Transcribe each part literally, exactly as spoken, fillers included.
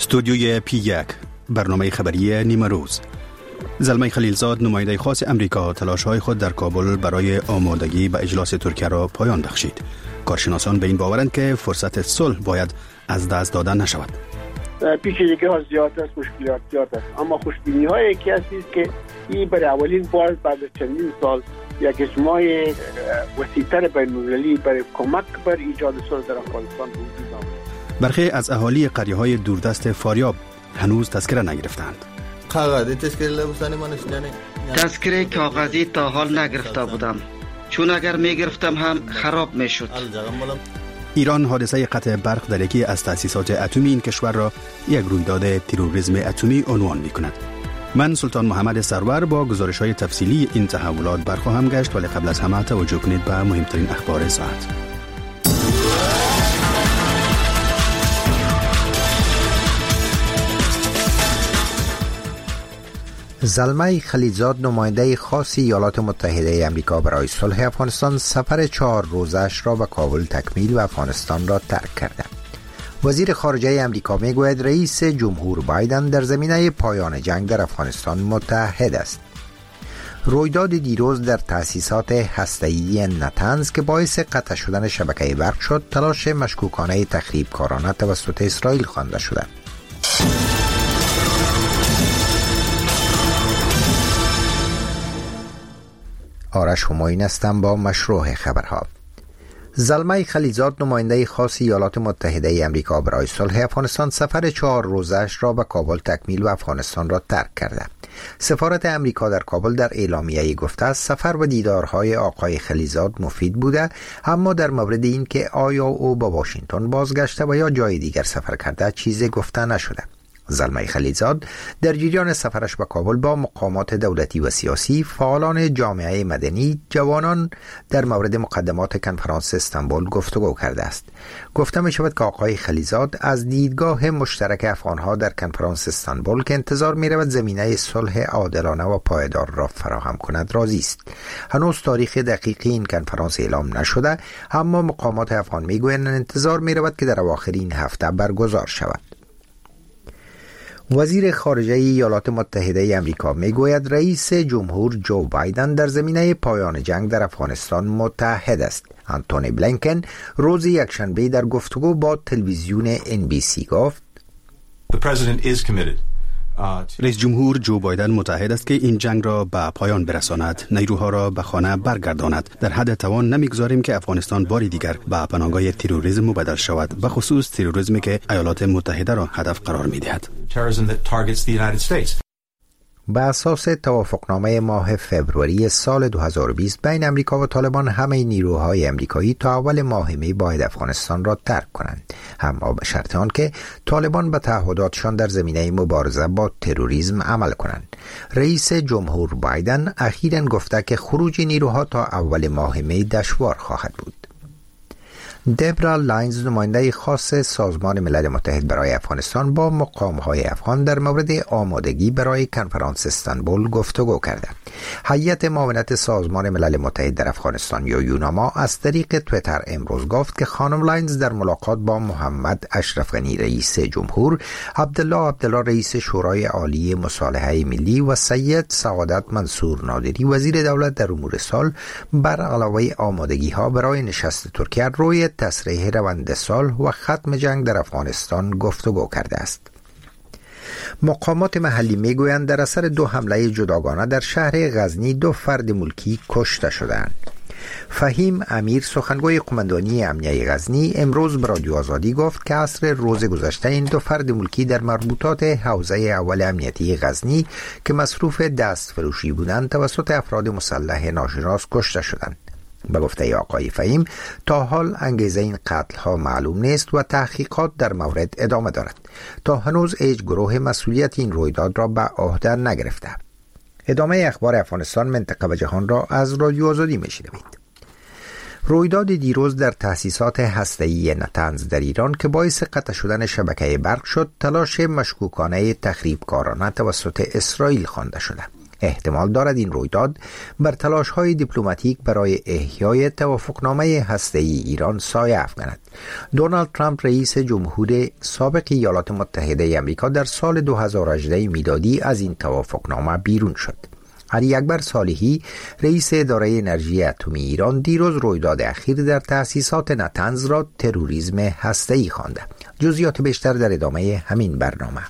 استودیوی پی یک برنامه خبری نیمه روز. زلمه خلیلزاد نماینده خاص امریکا تلاش‌های خود در کابل برای آمادگی به اجلاس ترکیه را پایان بخشید. کارشناسان به این باورند که فرصت صلح باید از دست داده نشود. پیچیدگی ها زیاد است، مشکلات زیاد است، اما خوشبینی های یکی است که این برای اولین بار بعد از چندین سال یک اجماع وسیع‌تر بین‌المللی برای کمک بر ایجاد صلح در افغانستان وجود آمد. برخی از اهالی قریه‌های دوردست فاریاب هنوز تذکره نگرفتند. کاغذی تذکره لباسانی ما نشدنه. تذکره کاغذی تا حال نگرفته بودم، چون اگر میگرفتم هم خراب میشد. ایران حادثه قطع برق در یکی از تأسیسات اتمی این کشور را یک رویداد تروریسم اتمی عنوان می‌کند. من سلطان محمد سرور با گزارش‌های تفصیلی این تحولات برخواهم گشت، ولی قبل از همه توجه کنید به مهمترین اخبار ساعت. زلمه خلیلزاد نماینده خاص ایالات متحده آمریکا برای صلح افغانستان سفر چهار روزش را به کابل تکمیل و افغانستان را ترک کرده. وزیر خارجه آمریکا میگوید رئیس جمهور بایدن در زمینه پایان جنگ در افغانستان متحد است. رویداد دیروز در تأسیسات هسته‌ای نتنز که باعث قطع شدن شبکه برق شد، تلاش مشکوکانه تخریبکارانه توسط اسرائیل خوانده شده. آرش همایون هستم با مشروع خبرها. زلمه خلیلزاد نماینده خاص ایالات متحده آمریکا برای صلح افغانستان سفر چهار روزش را به کابل تکمیل و افغانستان را ترک کرده. سفارت آمریکا در کابل در اعلامیه‌ای گفته است سفر و دیدارهای آقای خلیلزاد مفید بوده، اما در مورد این که آیا او به واشنگتن بازگشته و یا جای دیگر سفر کرده چیزی گفته نشده. زلمه خلیلزاد در جریان سفرش به کابل با مقامات دولتی و سیاسی، فعالان جامعه مدنی، جوانان در مورد مقدمات کنفرانس استانبول گفتگو کرده است. گفته می شود که آقای خلیلزاد از دیدگاه مشترک افغانها در کنفرانس استانبول که انتظار می رود زمینه صلح عادلانه و پایدار را فراهم کند راضی است. هنوز تاریخ دقیقی این کنفرانس اعلام نشده، اما مقامات افغان می گویند انتظار می رود که در اواخر این هفته برگزار شود. وزیر خارجه ایالات متحده آمریکا میگوید رئیس جمهور جو بایدن در زمینه پایان جنگ در افغانستان متحد است. آنتونی بلینکن روز یکشنبه در گفتگو با تلویزیون ان بی سی گفت رئیس جمهور جو بایدن متحد است که این جنگ را به پایان برساند، نیروها را به خانه برگرداند. در حد توان نمیگذاریم که افغانستان باری دیگر به پناهگاه تروریسم مبدل شود، به خصوص تروریسمی که ایالات متحده را هدف قرار می‌دهد. به اساس توافقنامه ماه فوریه سال دو هزار و بیست بین امریکا و طالبان، همه نیروهای امریکایی تا اول ماه می باید افغانستان را ترک کنند، اما به شرط آن که طالبان به تعهداتشان در زمینه مبارزه با تروریسم عمل کنند. رئیس جمهور بایدن اخیراً گفته که خروج نیروها تا اول ماه می دشوار خواهد بود. دبرا لاینز نماینده خاص سازمان ملل متحد برای افغانستان با مقام‌های افغان در مورد آمادگی برای کنفرانس استانبول گفتگو کرده. هیئت معاونت سازمان ملل متحد در افغانستان یا یوناما از طریق توییتر امروز گفت که خانم لاینز در ملاقات با محمد اشرف غنی رئیس جمهور، عبدالله عبدالله رئیس شورای عالی مصالحه ملی و سید سعادت منصور نادری وزیر دولت در امور صلح بر علاوه آمادگی‌ها برای نشست ترکیه روی تصریح روند صلح و ختم جنگ در افغانستان گفتگو کرده است. مقامات محلی میگویند در اثر دو حمله جداگانه در شهر غزنی دو فرد ملکی کشته شدند. فهیم امیر سخنگوی قماندانی امنیه غزنی امروز به رادیو آزادی گفت که عصر روز گذشته این دو فرد ملکی در مربوطات حوزه اول امنیتی غزنی که مصروف دست فروشی بودند توسط افراد مسلح ناشناس کشته شدند. به گفته آقای فهیم تا حال انگیزه این قتل ها معلوم نیست و تحقیقات در مورد ادامه دارد. تا هنوز هیچ گروه مسئولیت این رویداد را به عهده نگرفته. ادامه اخبار افغانستان، منطقه و جهان را از رادیو آزادی میشنوید. رویداد دیروز در تأسیسات هسته‌ای نتنز در ایران که باعث قطع شدن شبکه برق شد، تلاش مشکوکانه تخریبکارانه توسط اسرائیل خوانده شده. احتمال دارد این رویداد بر تلاش‌های دیپلماتیک برای احیای توافقنامه هسته‌ای ایران سایه افکند. دونالد ترامپ رئیس جمهور سابق ایالات متحده آمریکا در سال دو هزار و هجده میلادی از این توافقنامه بیرون شد. علی اکبر صالحی رئیس اداره انرژی اتمی ایران دیروز رویداد اخیر در تأسیسات نتنز را تروریسم هسته‌ای خوانده. جزئیات بیشتر در ادامه همین برنامه.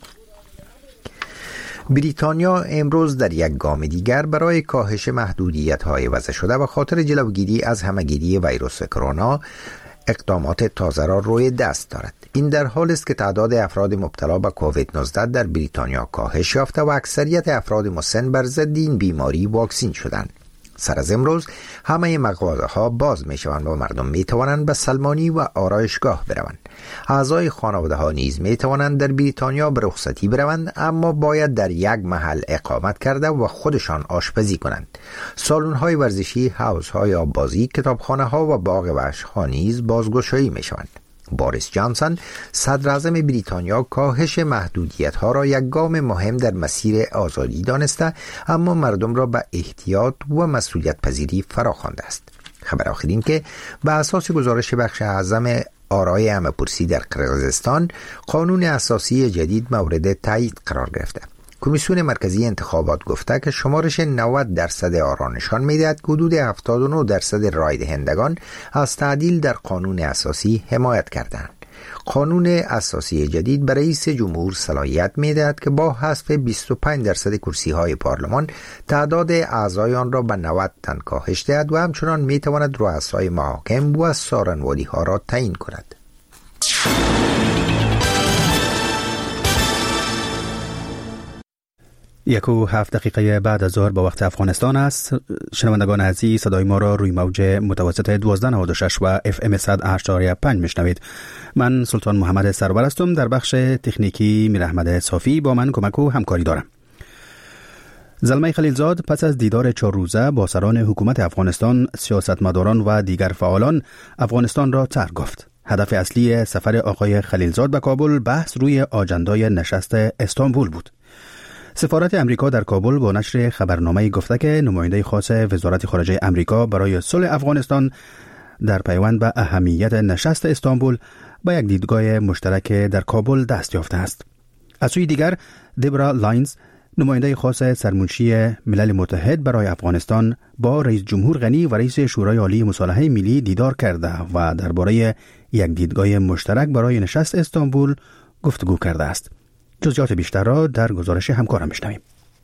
بریتانیا امروز در یک گام دیگر برای کاهش محدودیت‌های وضع شده و خاطر جلوگیری از همه‌گیری ویروس کرونا اقدامات تازه را روی دست دارد. این در حالی است که تعداد افراد مبتلا به کووید نوزده در بریتانیا کاهش یافته و اکثریت افراد مسن بر ضد این بیماری واکسین شدند. سر از امروز همه مغازه‌ها باز می‌شوند و مردم می‌توانند به سلمانی و آرایشگاه بروند. اعضای خانواده‌ها نیز می‌توانند در بریتانیا به رخصتی بروند، اما باید در یک محل اقامت کرده و خودشان آشپزی کنند. سالن‌های ورزشی، حوض‌های آببازی، کتابخانه‌ها و باغ وحش‌ها نیز بازگشایی می‌شوند. بوریس جانسون صدر اعظم بریتانیا کاهش محدودیت‌ها را یک گام مهم در مسیر آزادی دانسته، اما مردم را به احتیاط و مسئولیت پذیری فراخوانده است. خبر آخر این که به اساس گزارش بخش اعظم آرای همه‌پرسی در قرقیزستان، قانون اساسی جدید مورد تایید قرار گرفته. کمیسیون مرکزی انتخابات گفته که شمارش نود درصد آرا نشان می‌دهد که حدود هفتاد و نه درصد رای دهندگان از تعدیل در قانون اساسی حمایت کردند. قانون اساسی جدید برای رئیس جمهور صلاحیت می‌دهد که با حذف بیست و پنج درصد کرسی‌های پارلمان تعداد اعضای آن را به نود تن کاهش دهد و همچنان می‌تواند رؤسای محاکم و سارنوالی‌ها را تعیین کند. یک و هفت دقیقه بعد از ظهر با وقت افغانستان است. شنوندگان عزیز، صدای ما را روی موج متوسط دوازده نود و شش و اف ام صد و هشت و پنج میشنوید. من سلطان محمد سرور هستم. در بخش تکنیکی میر احمد صافی با من کمک و همکاری دارم. زلمه خلیلزاد پس از دیدار چهار روزه با سران حکومت افغانستان، سیاستمداران و دیگر فعالان افغانستان را ترک گفت. هدف اصلی سفر آقای خلیلزاد به کابل بحث روی آجندای نشست استانبول بود. سفارت امریکا در کابل با نشر خبرنامه‌ای گفته که نماینده خاص وزارت خارجه امریکا برای صلح افغانستان در پیوند به اهمیت نشست استانبول به یک دیدگاه مشترک در کابل دست یافته است. از سوی دیگر، دبرا لاینز، نماینده خاص سرمنشی ملل متحد برای افغانستان، با رئیس جمهور غنی و رئیس شورای عالی مصالحه ملی دیدار کرده و درباره یک دیدگاه مشترک برای نشست استانبول گفتگو کرده است. جزئیات بیشتر را در گزارش همکارم میشنویم.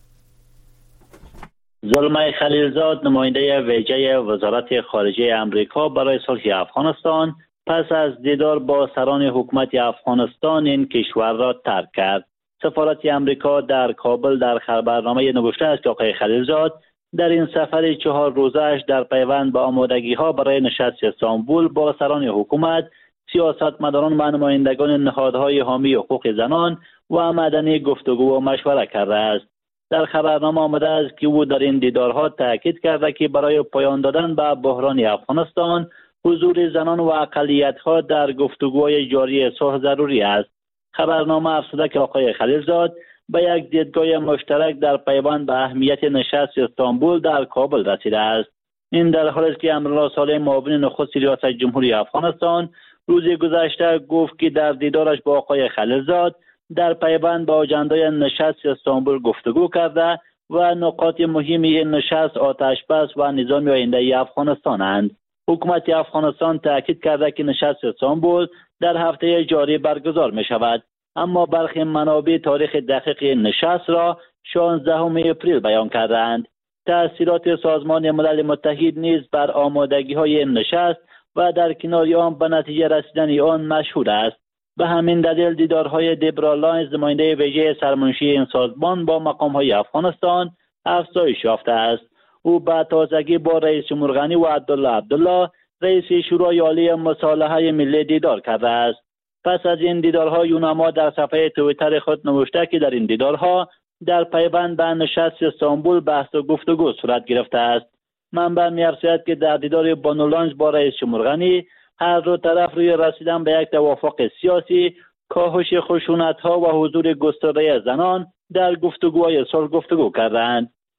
زلمه خلیلزاد، نماینده ویژه وزارت خارجه امریکا برای صلح افغانستان، پس از دیدار با سران حکومت افغانستان این کشور را ترک کرد. سفارت امریکا در کابل در خبرنامه نوشته است که آقای خلیلزاد در این سفر چهار روزه‌اش در پیوند به آمادگی‌ها برای نشست استانبول با سران حکومت، سیاستمداران و نمایندگان نهادهای حامی حقوق زنان و مدنی گفتگو و مشوره کرده است. در خبرنامه آمده است که او در این دیدارها تاکید کرده که برای پایان دادن به بحران افغانستان، حضور زنان و اقلیت‌ها در گفتگوهای جاری صلح ضروری است. خبرنامه افزوده که آقای خلیلزاد به یک دیدگاه مشترک در پیوند به اهمیت نشست استانبول در کابل رسیده است. این در حالی است که امرالله صالح، معاون نخست ریاست جمهوری افغانستان، روز گذشته گفت که در دیدارش با آقای خلیلزاد در پیوند به آجندای نشست استانبول گفتگو کرده و نقاط مهم این نشست آتش‌بس و نظام آینده افغانستانند. حکومت افغانستان تاکید کرده که نشست استانبول در هفته جاری برگزار می شود، اما برخی منابع تاریخ دقیق این نشست را شانزدهم اپریل بیان کردند. تأثیرات سازمان ملل متحد نیز بر آمادگی‌های این نشست و در کنار آن به نتیجه رسیدن آن مشهود است. به همین دلیل دیدارهای دبرا لاینز، نماینده ویژه سرمنشی این سازمان با مقام‌های افغانستان، افزایش یافته است. او به تازگی با رئیس جمهور غنی و عبدالله عبدالله، رئیس شورای عالی مصالحه ملی دیدار کرده است. پس از این دیدارها یوناما در صفحه توییتر خود نوشته که در این دیدارها در پیوند به نشست استانبول بحث و گفتگو صورت گرفته است. منبع می‌افزاید که در دیدار بانو لاینز با رئیس جمهور غنی، هر دو طرف روی رسیدن به یک توافق سیاسی، کاهش خشونت‌ها و حضور گسترده زنان در گفتگوهای صلح گفتگو کردند.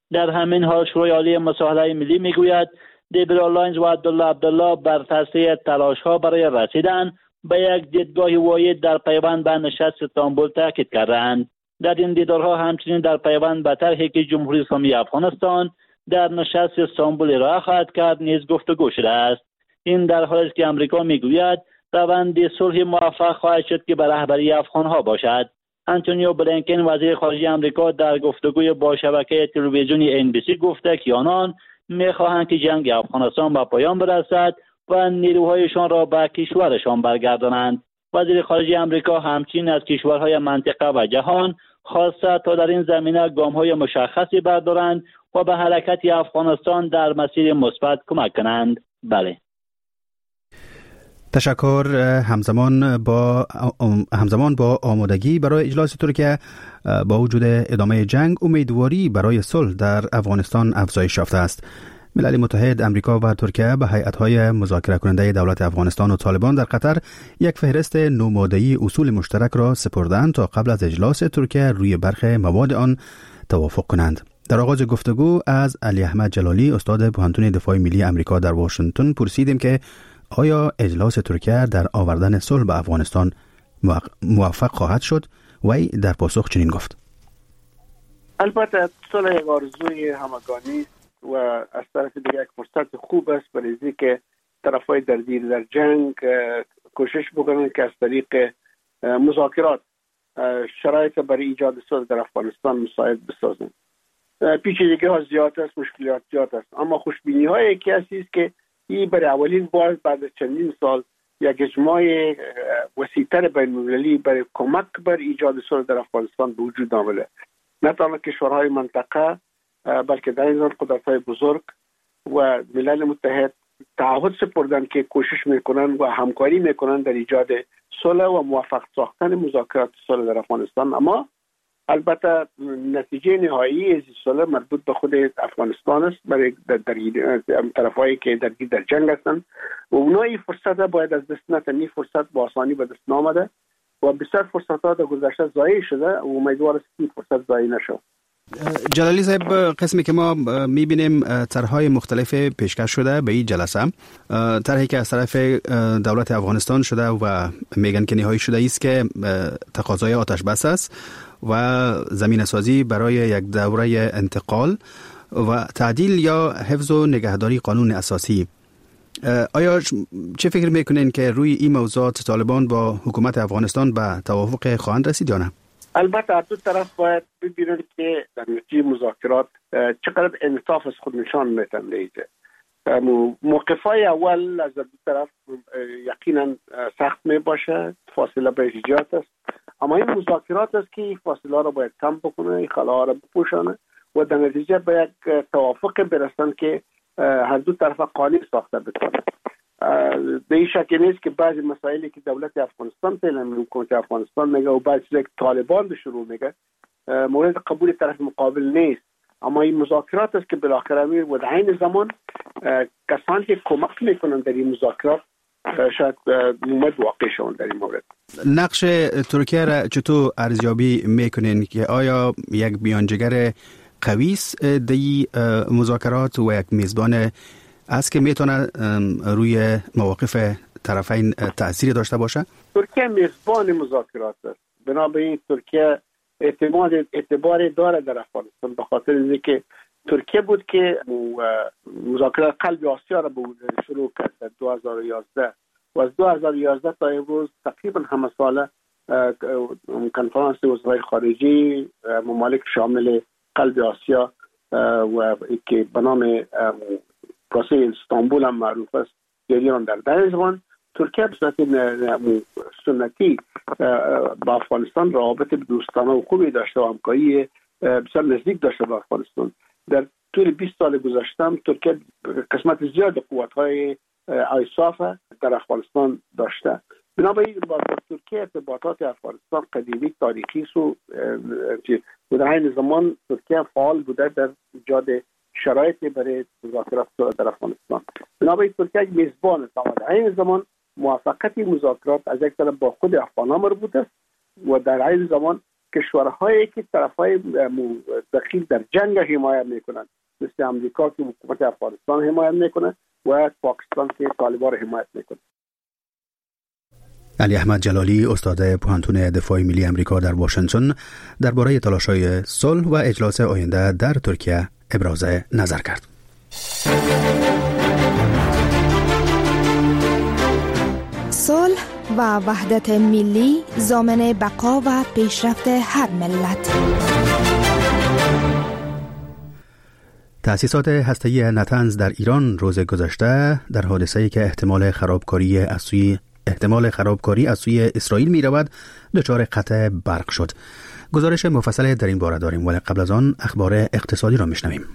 در همین حال شورای عالی مصالحه ملی میگوید دیبرا لاینز و عبدالله عبدالله بر تاثیر تلاش‌ها برای رسیدن به یک دیدگاه واحد در پیوند به نشست استانبول تاکید کردند. در این دیدارها همچنین در پیوند به طرحی که جمهوری اسلامی افغانستان در نشست استانبول ارائه خواهد کرد نیز گفتگو شده است. این در حالی است که امریکا میگوید روند صلح موفق خواهد شد که به رهبری افغانها باشد. آنتونیو بلینکن وزیر خارجه آمریکا در گفتگوی با شبکه تلویزیونی ان بی سی گفته که آنان می‌خواهند که جنگ افغانستان به پایان برسد و نیروهایشان را به کشورشان برگردانند. وزیر خارجه آمریکا همچنین از کشورهای منطقه و جهان خواسته تا در این زمینه گام‌های مشخصی بردارند و به حرکت افغانستان در مسیر مثبت کمک کنند. بله. تشکر. همزمان با همزمان با آمادگی برای اجلاس ترکیه با وجود ادامه جنگ امیدواری برای صلح در افغانستان افزایش یافته است. ملل متحد، امریکا و ترکیه به هیئت‌های مذاکره کننده دولت افغانستان و طالبان در قطر یک فهرست نوماده‌ای اصول مشترک را سپردند تا قبل از اجلاس ترکیه روی برخی مواد آن توافق کنند. در آغاز گفتگو از علی احمد جلالی استاد پوهنتون دفاع ملی امریکا در واشنگتن پرسیدیم که آیا اجلاس ترکیه در آوردن صلح به افغانستان موفق خواهد شد؟ وی در پاسخ چنین گفت: البته صلح یک آرزوی همگانی و از طرف دیگر یک فرصت خوب است برای اینکه طرفای درگیر در جنگ کوشش بکنند که از طریق مذاکرات شرایط برای ایجاد صلح در افغانستان مساعد بسازند. پیچیدگی ها زیاد است، مشکلات زیاد است، اما خوشبینی های یکی است که این برای اولین بار بعد از چندین سال یک اجماع وسیع‌تر بین‌المللی برای کمک بر ایجاد صلح در افغانستان به وجود آمده. نه تنها کشورهای منطقه بلکه در این قدرت‌های بزرگ و ملل متحد تعهد سپردند که کوشش میکنند و همکاری میکنند در ایجاد صلح و موفق ساختن مذاکرات صلح در افغانستان. اما البته نتیجه نهایی از صلح مربوط به خود افغانستان است برای در, در طرفایی که درگیر در جنگ هستند و اونها این فرصت باید از دست ندن. این فرصت با آسانی به دست نآمده و بسیار فرصت‌ها در گذشته ضایع شده و امیدوار است این فرصت ضایع نشود. جلالی صاحب، قسمی که ما میبینیم طرح‌های مختلف پیشکش شده به این جلسه، طرحی که از طرف دولت افغانستان شده و میگن که نهایی شده است که تقاضای آتش بس است و زمینه سازی برای یک دوره انتقال و تعدیل یا حفظ و نگهداری قانون اساسی. آیا چه فکر میکنین که روی این موضوعات طالبان با حکومت افغانستان به توافق خواهند رسید یا نه؟ البته دو طرف باید ببینند که در نتیجه مذاکرات چقدر انعطاف از خود نشان میتن دیده. موقفای اول از دو طرف یقینا سخت می باشه، فاصله به ایجاد است، اما این مذاکرات است که فاصله را باید کم بکنه، این خلاها را بپوشانه و در نتیجه به یک توافق برسند که هر دو طرف قانع ساخته بکنه. به این شک نیست که بعضی مسائلی که دولت افغانستان فعلا حکومت افغانستان میگه و بعضی چیزایی که طالبان به شروع میگه مورد قبول طرف مقابل نیست، اما این مذاکرات است که بالاخره میره و در عین زمان کسانی که کمک میکنن در این مذاکرات شاید مومد واقع شوند در این مورد. نقش ترکیه را چطور ارزیابی میکنین که آیا یک بیانجگر قوی است در مذاکرات و یک میزبان است که میتونه روی مواقف طرفین تأثیر داشته باشه؟ ترکیه میزبان مذاکرات است، بنابراین ترکیه اعتماد اعتبار داره در افغانستان به خاطر اینکه ترکیه بود که مذاکرات قلب آسیا را شروع کرد در دو هزار و یازده و از دو هزار و یازده تا امروز تقریبا همه ساله کنفرانس وزرای خارجه ممالک شامل قلب آسیا و که به نام پروسه استانبول هم معروف است جریان در در زمان ترکیه به صورت سنتی با افغانستان روابط دوستانه و خوبی داشته و همکاری بسیار نزدیک داشته با افغانستان. در طول بیست سال گذشته ترکیه قسمت زیاد قوت‌های آیساف در افغانستان داشته. بنابراین با ترکیه ارتباطات افغانستان قدیمی تاریخی است و در این زمان ترکیه فعال بوده در ایجاد شرایطی برای مذاکرات در افغانستان. بنابراین ترکیه میزبان است، اما در این زمان موافقت مذاکرات از یک طرف با خود افغان‌ها مربوط است و در این زمان کشورهایی که طرفهای دخیل در جنگ حمایت میکنند، مثل امریکا که حکومت افغانستان حمایت میکنه و پاکستان که طالبان را حمایت میکنه. علی احمد جلالی، استاد پوهنتون دفاع ملی امریکا در واشنگتن، درباره تلاش‌های صلح و اجلاس آینده در ترکیه ابراز نظر کرد. صلح و وحدت ملی ضامن بقا و پیشرفت هر ملت. تأسیسات هسته‌ای نتنز در ایران روز گذشته در حادثه‌ای که احتمال خرابکاری از سوی احتمال خرابکاری از سوی اسرائیل می رود دچار قطع برق شد. گزارش مفصل در این باره داریم، ولی قبل از آن اخبار اقتصادی را میشنویم.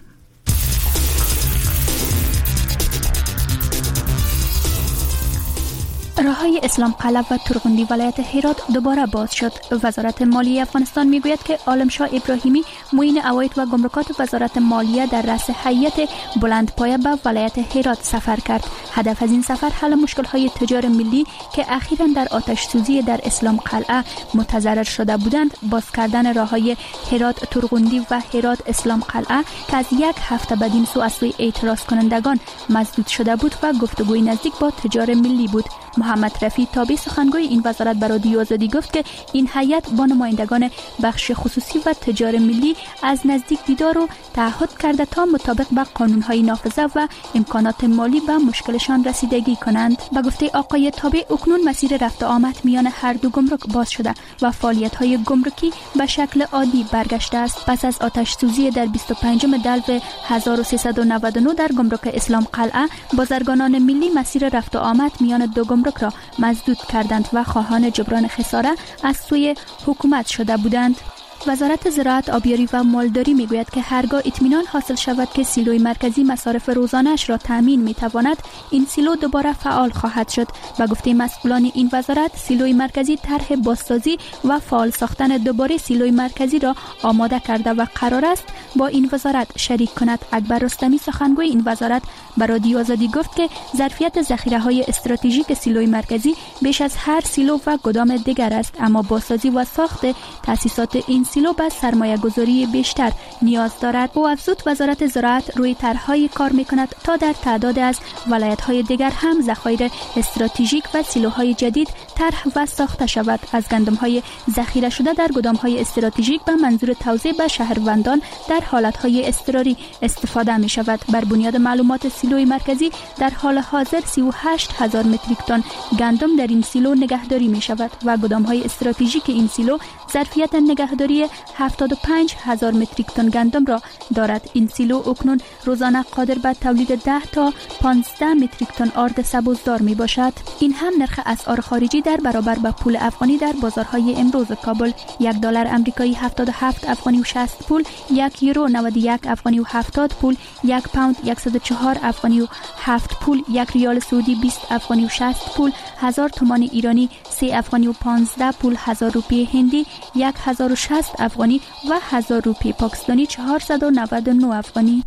راههای اسلام قلعه و ترغندی ولایت هرات دوباره باز شد. وزارت مالیه افغانستان میگوید که عالمشاه ابراهیمی معین عواید و گمرکات وزارت مالیه در رأس هیئت بلندپایه به ولایت هرات سفر کرد. هدف از این سفر حل مشکل‌های تجار ملی که اخیراً در آتش سوزی در اسلام قلعه متضرر شده بودند، باز کردن راههای هرات ترغندی و هرات اسلام قلعه که از یک هفته بدین سو از سوی اعتراض کنندگان مسدود شده بود و گفتگوی نزدیک با تجار ملی بود. محمد رفیع تابع سخنگوی این وزارت به رادیو آزادی گفت که این هیئت با نمایندگان بخش خصوصی و تجار ملی از نزدیک دیدار و تعهد کرده تا مطابق با قانون‌های نافذه و امکانات مالی به مشکلشان رسیدگی کنند. به گفته آقای تابع، اکنون مسیر رفت آمد میان هر دو گمرک باز شده و فعالیت‌های گمرکی به شکل عادی برگشته است. پس از آتش سوزی در بیست و پنجم دلو هزار و سیصد و نود و نه در گمرک اسلام قلعه، بازرگانان ملی مسیر رفت آمد میان دو گمرک را مسدود کردند و خواهان جبران خساره از سوی حکومت شده بودند. وزارت زراعت، آبیاری و مالداری میگوید که هرگاه اطمینان حاصل شود که سیلوی مرکزی مصارف روزانه‌اش را تامین میتواند، این سیلو دوباره فعال خواهد شد. به گفته مسئولان این وزارت، سیلوی مرکزی طرح بازسازی و فعال ساختن دوباره سیلوی مرکزی را آماده کرده و قرار است با این وزارت شریک کند. اکبر رستمی، سخنگوی این وزارت، به رادیو آزادی گفت که ظرفیت ذخیره‌های استراتژیک سیلوی مرکزی بیش از هر سیلو و گدام دیگر است، اما بازسازی و ساخت تأسیسات این سیلو به سرمایه گذاری بیشتر نیاز دارد. او افزود وزارت زراعت روی طرح‌های کار می‌کند تا در تعداد از ولایت‌های دیگر هم ذخایر استراتژیک و سیلوهای جدید طرح و ساخته شود. از گندم‌های ذخیره شده در گدام‌های استراتژیک به منظور توزیع به شهروندان در حالت‌های اضطراری استفاده می‌شود. بر بنیاد معلومات سیلوی مرکزی در حال حاضر سی و هشت هزار متریک تن گندم در این سیلو نگهداری می‌شود و گدام‌های استراتژیک این سیلو ظرفیت نگهداری هفتاد و پنج هزار متریک تن گندم را دارد. این سیلو اکنون روزانه قادر به تولید ده تا پانزده متریک تن آرد سبوزدار می باشد. این هم نرخ اسعار خارجی در برابر با پول افغانی در بازارهای امروز کابل: یک دلار آمریکایی هفتاد و هفت افغانی و شصت پول، یک یورو نود و یک افغانی و هفتاد پول، یک پوند صد و چهار افغانی و هفت پول، یک ریال سعودی بیست افغانی و شصت پول، هزار تومان ایرانی سه افغانی و پانزده پول، هزار روپیه هندی یک هزار و شصت افغانی و هزار روپیه پاکستانی چهارصد و نود و نه افغانی.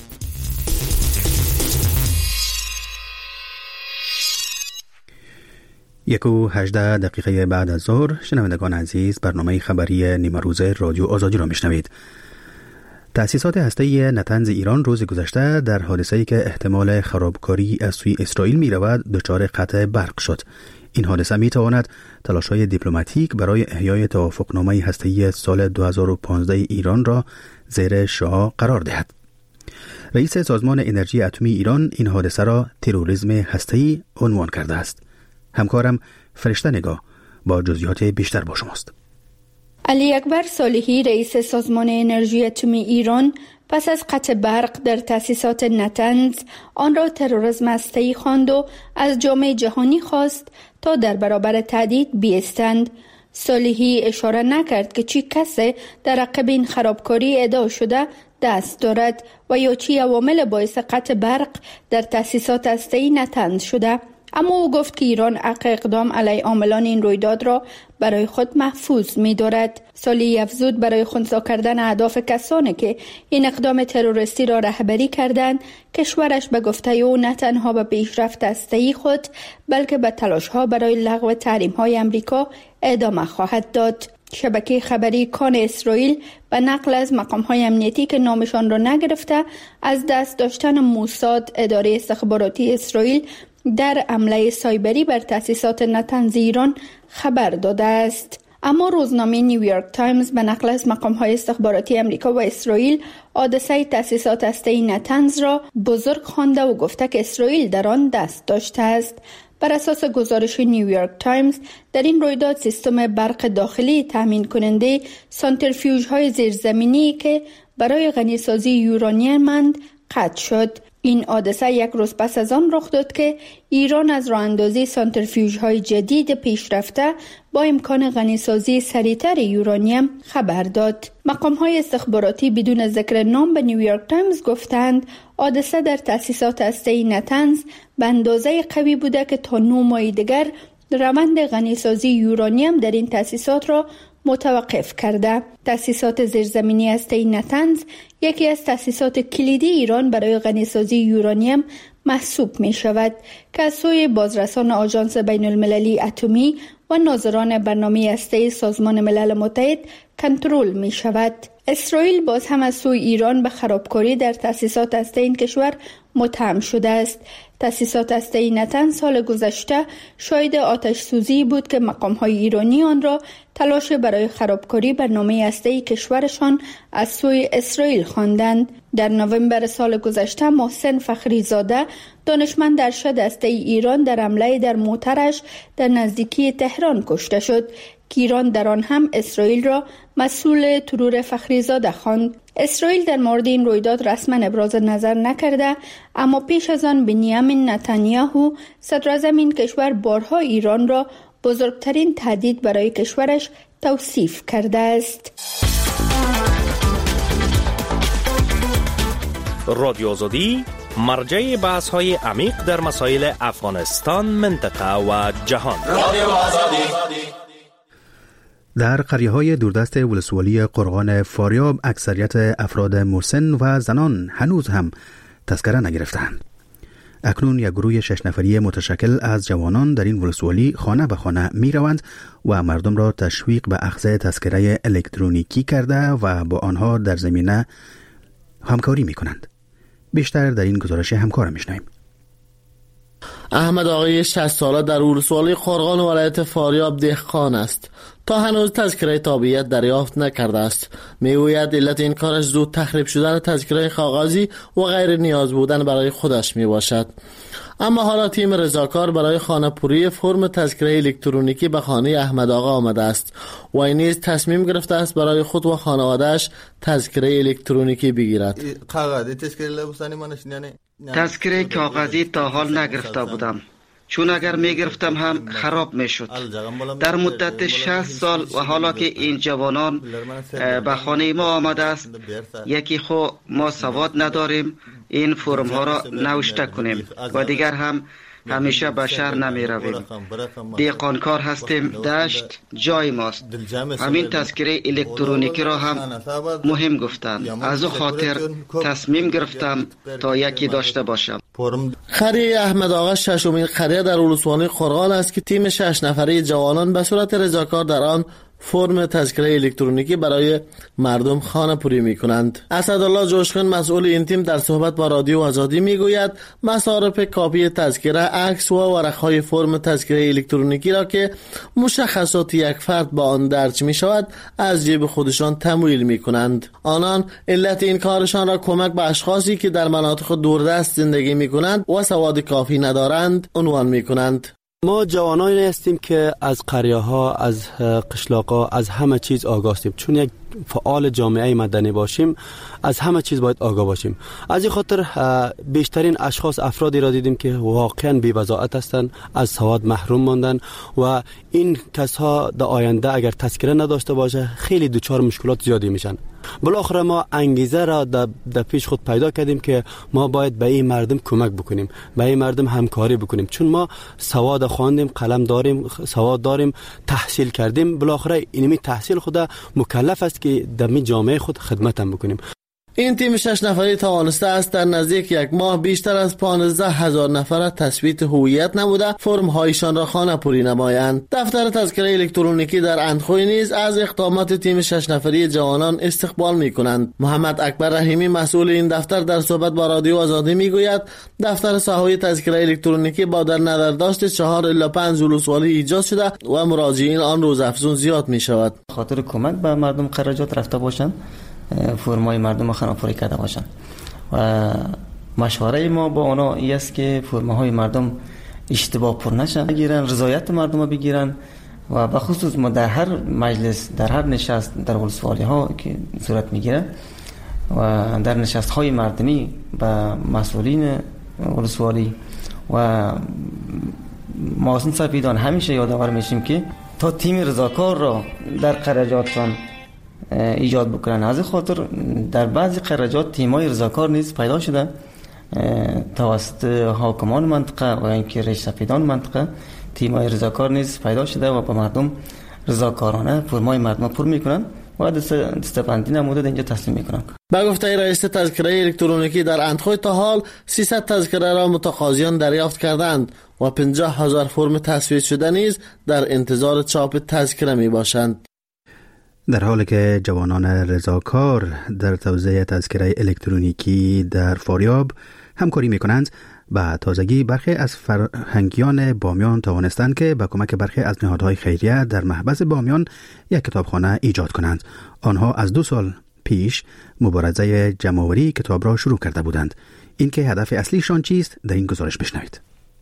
یک و هجده دقیقه بعد از ظهر، شنوندگان عزیز، برنامه خبری نیمه روز رادیو آزادی را میشنوید. تأسیسات هسته‌ای نتنز ایران روز گذشته در حادثه‌ای که احتمال خرابکاری از سوی اسرائیل می رود دچار قطع برق شد. این حادثه می تواند تلاش‌های دیپلماتیک برای احیای توافقنامه هسته‌ای سال دو هزار و پانزده ایران را زیر شعاع قرار دهد. رئیس سازمان انرژی اتمی ایران این حادثه را تروریسم هسته‌ای عنوان کرده است. همکارم فرشته نگاه با جزئیات بیشتر با شماست. علی اکبر صالحی، رئیس سازمان انرژی اتمی ایران، پس از قطع برق در تأسیسات نتنز آن را تروریسم هسته‌ای خواند و از جامعه جهانی خواست تا در برابر تهدید بایستند. صالحی اشاره نکرد که چی کسی در عقب این خرابکاری ادعا شده دست دارد و یا چی عوامل باعث قطع برق در تأسیسات هسته‌ای نتنز شده. اما او گفت که ایران حق اقدام علیه عاملان این رویداد را برای خود محفوظ می دارد. صالحی افزود برای خنثی کردن اهداف کسانی که این اقدام تروریستی را رهبری کردند، کشورش به گفته او نه تنها به پیشرفت هسته‌ای خود بلکه به تلاش‌ها برای لغو تحریم‌های امریکا ادامه خواهد داد. شبکه خبری کان اسرائیل به نقل از مقام‌های امنیتی که نامشان را نگرفته از دست داشتن موساد اداره استخباراتی اسرائیل در حمله سایبری بر تأسیسات نتنز ایران خبر داده است. اما روزنامه نیویورک تایمز به نقل از مقام‌های استخباراتی امریکا و اسرائیل حادثه تأسیسات هسته‌ای نتنز را بزرگ خوانده و گفته که اسرائیل در آن دست داشته است. بر اساس گزارش نیویورک تایمز در این رویداد سیستم برق داخلی تامین کننده سانتریفیوژهای زیرزمینی که برای غنیسازی یورانیم‌اند قطع شد. این حادثه یک روز پس از آن رخ داد که ایران از راه اندازی سانتریفیوژهای جدید پیشرفته با امکان غنیسازی سریعتر یورانیم خبر داد. مقام‌های استخباراتی بدون ذکر نام به نیویورک تایمز گفتند حادثه در تأسیسات هسته‌ای نتنز به اندازه قوی بوده که تا نه ماه دیگر روند غنیسازی یورانیم در این تأسیسات را متوقف کرده. تأسیسات زیرزمینی هسته‌ای نتنز یکی از تأسیسات کلیدی ایران برای غنیسازی یورانیم محسوب می شود که از سوی بازرسان آژانس بین المللی اتمی و ناظران برنامه هسته‌ای سازمان ملل متحد کنترل می شود. اسرائیل باز هم از سوی ایران به خرابکاری در تأسیسات هسته‌ای این کشور متهم شده است. تأسیسات هسته‌ای نتنز سال گذشته شاهد آتش سوزی بود که مقام‌های ایرانی آن را تلاش برای خرابکاری برنامه هسته‌ای کشورشان از سوی اسرائیل خواندند. در نوامبر سال گذشته محسن فخریزاده دانشمند ارشد هسته‌ای ایران در حمله در موترش در نزدیکی تهران کشته شد که ایران در آن هم اسرائیل را مسئول ترور فخریزاده خواند. اسرائیل در مورد این رویداد رسما ابراز نظر نکرده، اما پیش از آن بنیامین نتانیاهو صدر اعظم این کشور بارها ایران را بزرگترین تهدید برای کشورش توصیف کرده است. رادیو آزادی مرجع بحث های عمیق در مسائل افغانستان، منطقه و جهان. رادیو آزادی. در قریه‌های دوردست ولسوالی قرغان فاریاب اکثریت افراد مسن و زنان هنوز هم تذکره نگرفتند. اکنون یک گروه شش نفری متشکل از جوانان در این ولسوالی خانه به خانه می روند و مردم را تشویق به اخذ تذکره الکترونیکی کرده و با آنها در زمینه همکاری می کنند. بیشتر در این گزارش همکار میشنویم. احمد آقای شصت ساله در ولسوالی قرغان ولایت فاریاب دهقان است. تا هنوز تذکره تابعیت دریافت نکرده است. میگوید علت این کارش زود تخریب شدن تذکره کاغذی و غیر نیاز بودن برای خودش می باشد. اما حالا تیم رضاکار برای خانه‌پوری فرم تذکره الکترونیکی به خانه احمد آقا آمده است و این نیز تصمیم گرفته است برای خود و خانواده‌اش تذکره الکترونیکی بگیرد. تذکره کاغذی تا حال نگرفته بودم، چون اگر می گرفتم هم خراب می شد. در مدت شصت سال و حالا که این جوانان به خانه ما آمده است، یکی خو ما سواد نداریم این فرم ها را نوشته کنیم و دیگر هم همیشه به شهر نمی رویم. دهقانکار هستیم، دشت جای ماست. همین تذکره الکترونیکی را هم مهم گفتند. از او خاطر تصمیم گرفتم تا یکی داشته باشم. قریه احمد آقا ششمین قریه در ولسوالی قرغان است که تیم شش نفره جوانان به صورت رضاکار در آن فرم تذکره الکترونیکی برای مردم خانه پوری می کنند. اسدالله جوشخن مسئول این تیم در صحبت با رادیو آزادی می گوید مصارف کاپی تذکره، عکس و ورقهای فرم تذکره الکترونیکی را که مشخصات یک فرد با آن درج می شود از جیب خودشان تمویل می کنند. آنان علت این کارشان را کمک به اشخاصی که در مناطق دوردست زندگی می کنند و سواد کافی ندارند عنوان می کنند. ما جوانانی هستیم که از قریه ها، از قشلاق ها، از همه چیز آگاه هستیم. چون یک فعال جامعه مدنی باشیم، از همه چیز باید آگاه باشیم. از این خاطر بیشترین اشخاص افرادی را دیدیم که واقعا بی‌بضاعت هستند، از سواد محروم ماندن و این کسها در آینده اگر تذکره نداشته باشه خیلی دچار مشکلات زیادی میشن. بالاخره ما انگیزه را در پیش خود پیدا کردیم که ما باید به این مردم کمک بکنیم، به این مردم همکاری بکنیم، چون ما سواد خواندیم، قلم داریم، سواد داریم، تحصیل کردیم. بالاخره اینمی تحصیل خود مکلف است که در می جامعه خود خدمت هم بکنیم. این تیم شش نفری توانسته است در نزدیک یک ماه بیشتر از پانزده هزار نفر تثبیت هویت نموده فرم هایشان را خانه پوری نمایند. دفتر تذکره الکترونیکی در اندخوی نیز از اقدامات تیم شش نفری جوانان استقبال می کنند. محمد اکبر رحیمی مسئول این دفتر در صحبت با رادیو آزادی می گوید دفتر ساحوی تذکره الکترونیکی با در نظر داشت چهار الی پنج ولسوالی ایجاد شده و مراجعین آن روز افزون زیاد می شود. خاطر کمک به مردم خراجات رفته باشند، فرمای مردم خانه‌پوری کرده باشند و مشوره ما با اونا این است که فرماهای مردم اشتباه پر نشن، بگیرن رضایت مردم بگیرن و به خصوص ما در هر مجلس در هر نشست در ولسوالی ها که صورت میگیره و در نشست های مردمی به مسئولین ولسوالی و محسن سفیدان همیشه یادآور میشیم که تا تیم رضاکار را در خراجاتشان ایجاد بکنن. از خاطر در بعضی خراجات تیمای رضاکار نیز پیدا شده توسط حاکمان منطقه و اینکه رئیس سفیدان منطقه تیمای رضاکار نیز پیدا شده و به مردم رضاکارانه فرمای مردم پر میکنن و دستبندی نموده اینجا تسلیم میکنن. با گفته رئیس تذکره الکترونیکی در اندخوی تا حال سیصد تذکره را متقاضیان دریافت کردند و پنجاه هزار فرم تصویب شده نیز در انتظار چاپ تذکره می باشند. در حالی که جوانان رضاکار در توزیع تذکره الکترونیکی در فاریاب همکاری می کنند، به تازگی برخی از فرهنگیان بامیان توانستند که با کمک برخی از نهادهای خیریه در محبس بامیان یک کتابخانه ایجاد کنند. آنها از دو سال پیش مبارزه جمع‌آوری کتاب را شروع کرده بودند. این که هدف اصلیشان چیست در این گزارش بشنوید.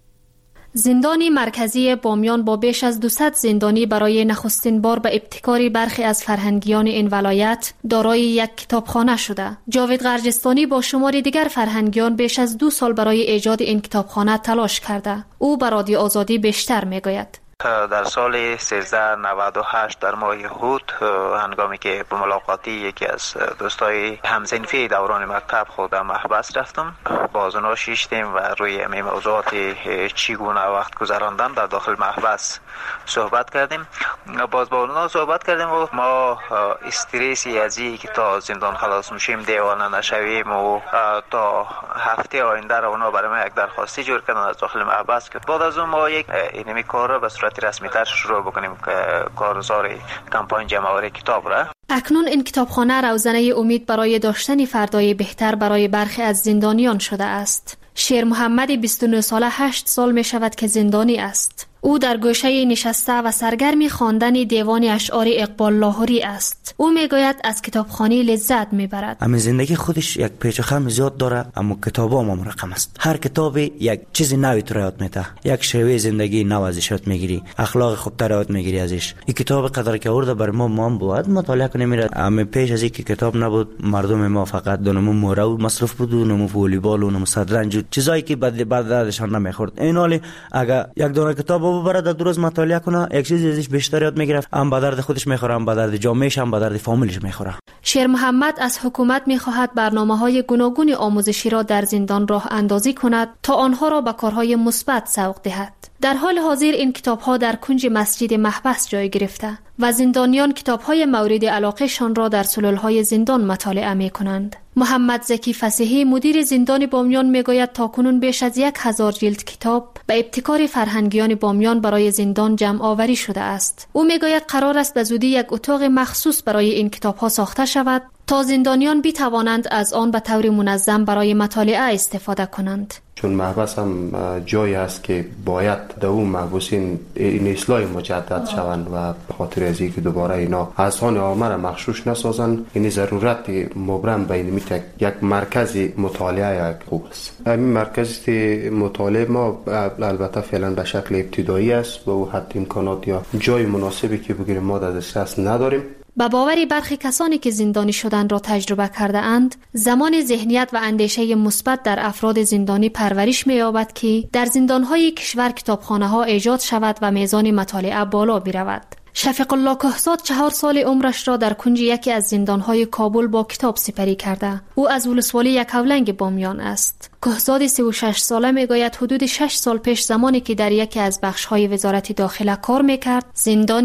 زندان مرکزی بامیان با بیش از دویست زندانی برای نخستین بار به ابتکار برخی از فرهنگیان این ولایت دارای یک کتابخانه شده. جاوید غرجستانی با شماری دیگر فرهنگیان بیش از دو سال برای ایجاد این کتابخانه تلاش کرده. او به رادیو آزادی بیشتر میگوید. در سال سیزده نود و هشت در ماه هود هنگامی که به ملاقاتی یکی از دوستای همزنفی دوران مکتب خود محبس رفتم، باز اونا شیشتیم و روی همین موضوعات چگونه وقت گذراندن در داخل محبس صحبت کردیم. باز با اونا صحبت کردیم و ما استرسی از این که تا زندان خلاص میشیم دیوانه نشویم و تا هفته آینده را اونا برای ما یک درخواستی جور کردن از داخل محبس که بعد از اون ما یک اینمی کار را به صورت رسمی تر شروع بکنیم که کارزار کمپاین جمع‌آوری کتاب را. اکنون این کتابخانه روزنه امید برای داشتن فردای بهتر برای برخی از زندانیان شده است. شیر محمد بیست و نه ساله هشت سال می شود که زندانی است. او در گوشه نشسته و سرگرم خواندن دیوان اشعار اقبال لاهوری است. او میگوید از کتابخوانی لذت میبرد. اما زندگی خودش یک پیچ و خم زیاد داره، اما کتابا هم مرقم است. هر کتابی یک چیز نوی تو یاد میده، یک شیوه زندگی نو ازش یاد میگیری، اخلاق خوبتر یاد میگیری ازش. این کتاب قدر که آورده بر ما ما بود مطالعه کنیم میره. اما پیش از اینکه کتاب نبود مردم ما فقط دونمون موره و مصرف بود و نمو والیبال و نمو صدرنج چیزایی که بعد بعد دادشان نمیخورد. این حالی اگر یک دونه کتاب برای در دو روز مطالعه کنه یک چیزی ازش بیشتر یاد میگیره، هم به درد خودش میخوره، هم به درد جامعهش، هم به درد فامیلش میخوره. شیر محمد از حکومت میخواهد برنامه‌های گوناگون آموزشی را در زندان راه اندازی کند تا آنها را به کارهای مثبت سوق دهد. در حال حاضر این کتاب‌ها در کنج مسجد محبس جای گرفته و زندانیان کتاب‌های مورد علاقه‌شان را در سلول‌های زندان مطالعه می‌کنند. محمد زکی فصیحی مدیر زندان بامیان میگوید تاکنون بیش از یک هزار جلد کتاب به ابتکار فرهنگیان بامیان برای زندان جمع آوری شده است. او میگوید قرار است به زودی یک اتاق مخصوص برای این کتاب‌ها ساخته شود تا زندانیان بتوانند از آن به طور منظم برای مطالعه استفاده کنند. چون محبس هم جایی است که باید در اون محبوسین این اصلاح مجدد شوند و به خاطر از اینکه دوباره اینا اذهان عامه را مغشوش نسازند، این ضرورت مبرم بین میت یک مرکز مطالعه یک خوب است. این مرکز مطالعه ما البته فعلا به شکل ابتدایی است و او حد امکانات یا جای مناسبی که بگیریم ما در دسترس نداریم. به باور برخی کسانی که زندانی شدن را تجربه کرده اند، زمان ذهنیت و اندیشه مثبت در افراد زندانی پرورش می‌یابد که در زندان‌های کشور کتابخانه‌ها ایجاد شود و میزان مطالعه بالا برود. شفیق الله کهزاد چهار سال عمرش را در کنج یکی از زندان‌های کابل با کتاب سپری کرده. او از ولسوالی یکاولنگ بامیان است. کهزاد سی و شش ساله میگوید حدود شش سال پیش زمانی که در یکی از بخش‌های وزارت داخله کار میکرد زندانی شد.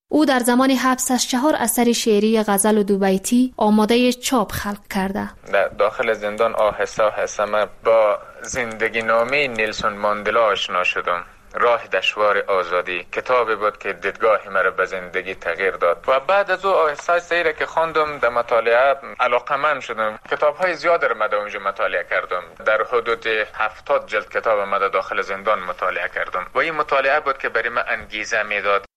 او در زمان حبسش چهار اثر شعری غزل و دوبیتی آماده چاپ خلق کرده. در داخل زندان آهسته آهسته من با زندگی نامه نیلسون ماندلا آشنا شدم. راه دشوار آزادی کتابی بود که دیدگاه مرا به زندگی تغییر داد و بعد از او آهسته سیره که خواندم در مطالعه علاقمند شدم. کتاب‌های زیاد را من اونجا مطالعه کردم. در حدود هفتاد جلد کتاب من داخل زندان مطالعه کردم و این مطالعه بود که برای من انگیزه میداد.